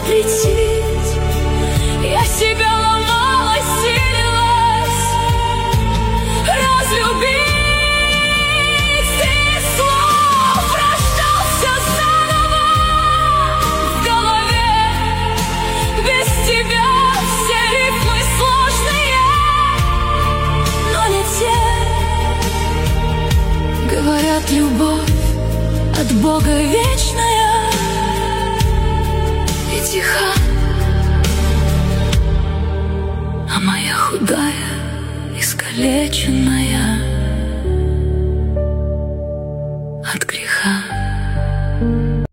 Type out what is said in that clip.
летит. Я себя ломала, силилась разлюбить. Из слов рождался заново в голове. Без тебя все рифмы сложные, но не те. Говорят, любовь от Бога вечная и тиха, а моя худая, искалеченная